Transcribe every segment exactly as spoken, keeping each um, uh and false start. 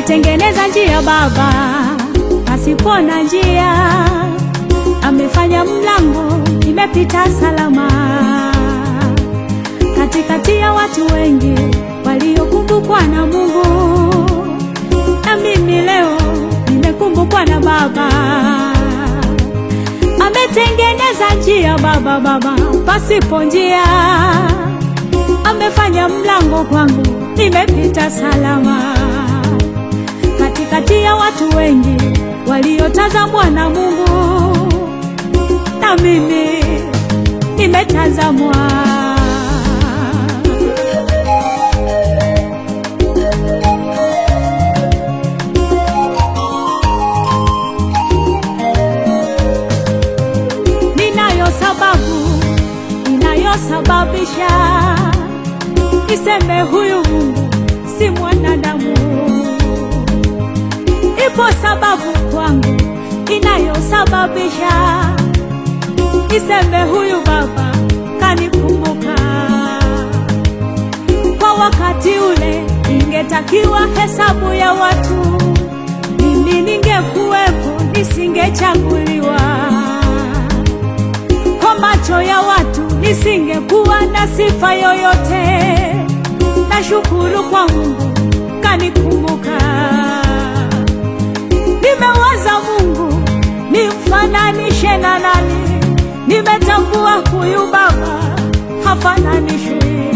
Ametengeneza njia Baba pasipo na njia, amefanya mlango nimepita salama. Katikati ya watu wengi waliokumbukwa na Mungu, na mimi leo nimekumbukwa na Baba. Ametengeneza njia Baba, Baba pasipo njia, amefanya mlango kwangu nimepita salama. Katikati ya watu wengi waliotazamwa na Mungu, na mimi nimetazamwa. Ninayo sababu inayosababisha niseme huyu Mungu si mwanadamu. Ipo sababu kwangu inayosababisha niseme huyu Baba kanikumbuka. Kwa wakati ule ingetakiwa hesabu ya watu, mimi ningekuwepo nisingechaguliwa. Kwa macho ya watu nisingekuwa na sifa yoyote. Nashukuru kwa Mungu kanikumbuka. Nimewaza Mungu nimfananishe na nani, nimetambua huyu Baba hafananishwi.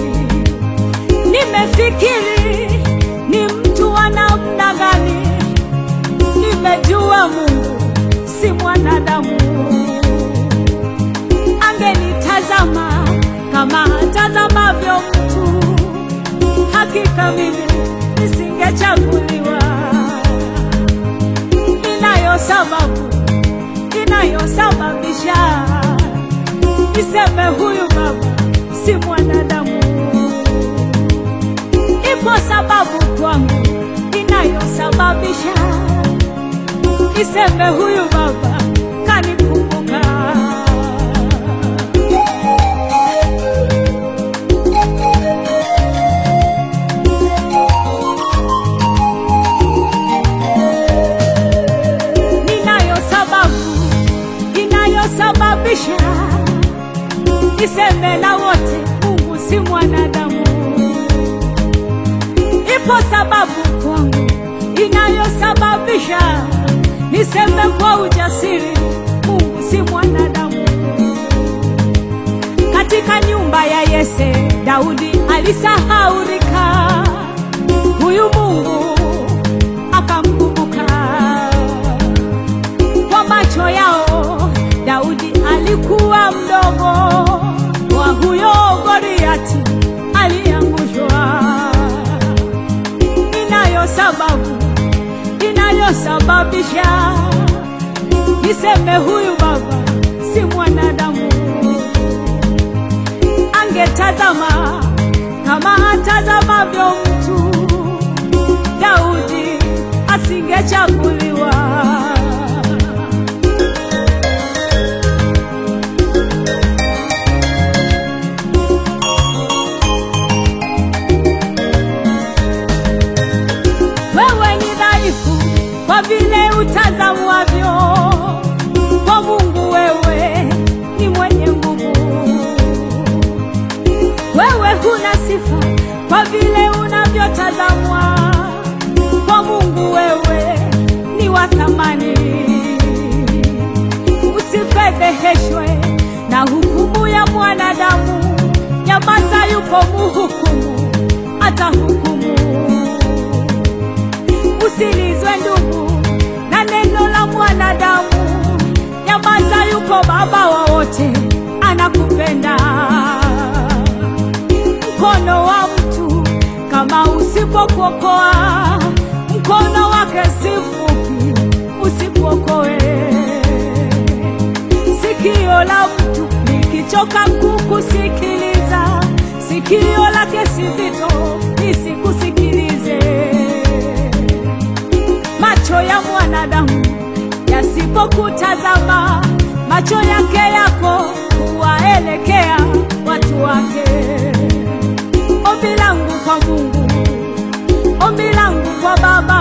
Nimefikiri ni mtu wa namna gani, nimejua Mungu si mwanadamu. Angenitazama kama atazamavyo mtu, hakika mimi nisingechaguliwa. Inayo sababu inayosababisha niseme huyu Baba si mwanadamu. Ipo sababu kwangu inayosababisha niseme huyu Baba kanikumbuka. Sababisha niseme na wote Mungu si mwanadamu. Ipo sababu kwangu inayosababisha niseme kwa ujasiri Mungu si mwanadamu. Katika nyumba ya Yese Daudi alisahaulika, huyu Mungu akamkumbuka. Kwa macho yao Daudi alikuwa mdogo, wa huyo Goliati aliangushwa. Inayo sababu inayosababisha niseme huyu Baba si mwanadamu. Angetazama kama atazamavyo mtu, Daudi asingechaguliwa. Kwa vile utazamwavyo, kwa Mungu wewe ni mwenye nguvu. Wewe huna sifa kwa vile unavyotazamwa, kwa Mungu wewe ni wa thamani. Usifedheheshwe na hukumu ya mwanadamu, nyamaza, yupo muhukumu atahukumu. Usilizwe ndugu na neno la mwanadamu, nyamaza, yuko Baba wa wote anakupenda. Mkono wa mtu kama usipokuokoa, mkono wake si mfupi usipokoe. Sikio la mtu likichoka kukusikiliza, sikio lake si zito lisikusikilize. Macho ya mwanadamu yasipokutazama, macho yake yako huwaelekea watu wake. Ombi langu kwa Mungu, ombi langu kwa Baba,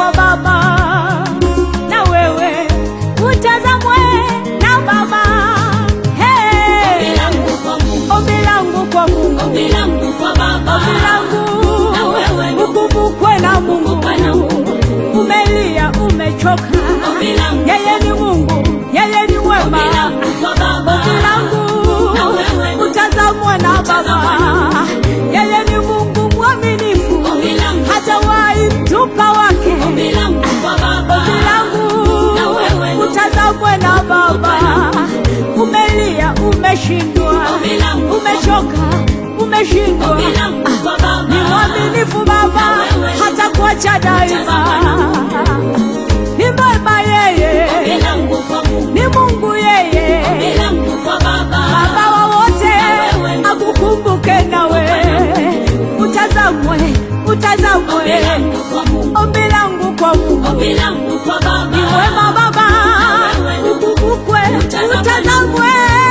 kwa Baba, na wewe utazamwe na Baba. Hey, ombi langu kwa Mungu, ombi langu kwa Mungu, ombi langu kwa Baba, ombi langu na wewe ukumbukwe na Mungu. Umelia, umechoka, ombi langu, yeye ni Mungu, yeye ni mwema. Ombi langu kwa Baba, ombi langu na wewe utazamwe na Baba. Yeye ni Mungu mwaminifu, hajawahi mtupa wake. Ombi langu kwa Baba, ombi langu na wewe utazamwe na Baba. Umelia, umeshindwa, umechoka, umeshindwa, ni mwaminifu Baba, hata kuacha daima. Ni mwema yeye, ni Mungu yeye, Baba wa wote, akukumbuke nawe. Utazamwe, utazamwe, ombi langu kwa Mungu, ni mwema Baba, ukumbukwe, utazamwe.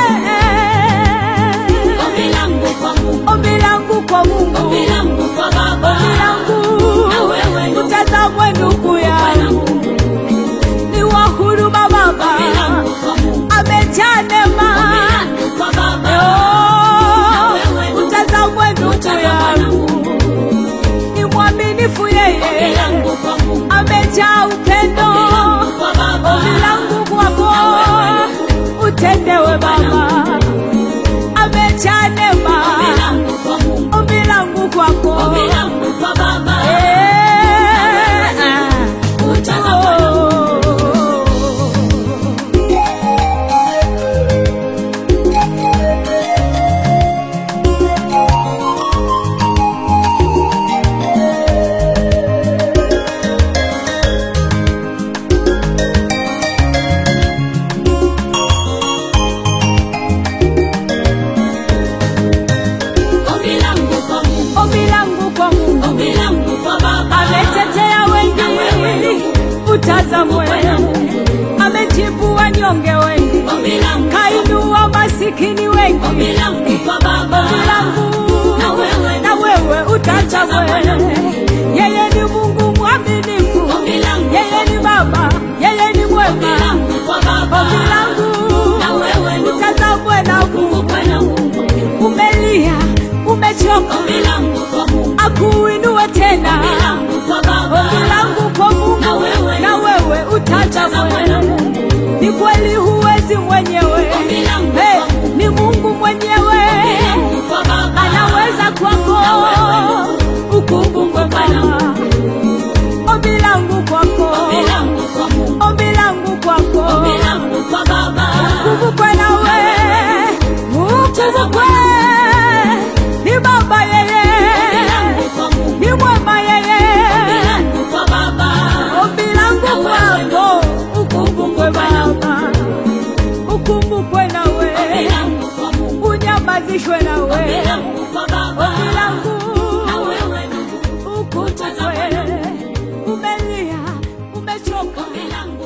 Ombi langu kwa Mungu, ombi langu, utazamwe ndugu yangu. Ni wa huruma Baba, amejaa neema. Oh, utazamwe ndugu yangu. Ni mwaminifu yeye, amejaa upendo. Ombi langu kwako, utendewe Baba, amejaa neema. Ombi langu kwako, utazamwe. Amejibu wanyonge wengi, kainua masikini wengi. Ombi langu na wewe utazamwe. Yeye ni Mungu mwaminifu, yeye ni Baba, yeye ni mwema. Ombi langu na wewe utazamwe na Mungu. Umelia, umechoka, akuinue tena. Ombi langu kwa Mungu, na wewe utazamwe. Ni kweli huwezi mwenyewe, hey, ni Mungu mwenyewe anaweza kwako, ukumbukwe Baba. Ombi langu kwako, ombi langu kwako, ukumbukwe nawe, ukumbukwe. Ni Baba yeye, ni mwema yeye. Ombi langu kwako, ukumbukwe Baba, ukumbukwe nawe, unyamazishwe nawe. Ombi langu ukumbukwe. Umelia, umechoka,